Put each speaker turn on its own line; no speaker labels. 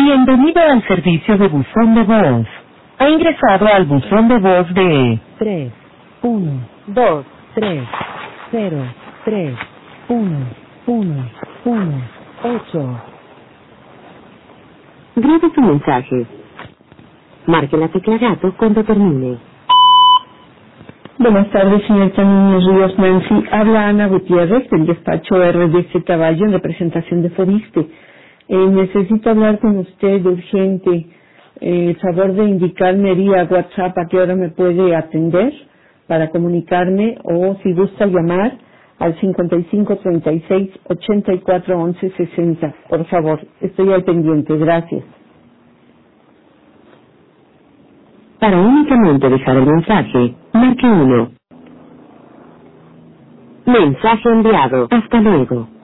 Bienvenido al servicio de buzón de voz. Ha ingresado al buzón de voz de 3, 1, 2, 3, 0, 3, 1, 1, 1, 8. Grabe su mensaje. Marque la tecla gato cuando termine.
Buenas tardes, señorita Núñez Ríos Nancy. Habla Ana Gutiérrez del despacho RDC Caballo en representación de Fobiste. Necesito hablar con usted urgente. Favor de indicarme vía WhatsApp a qué hora me puede atender para comunicarme o si gusta llamar al 55 36 84 11 60. Por favor, estoy al pendiente. Gracias.
Para únicamente dejar el mensaje, marque 1. Mensaje enviado. Hasta luego.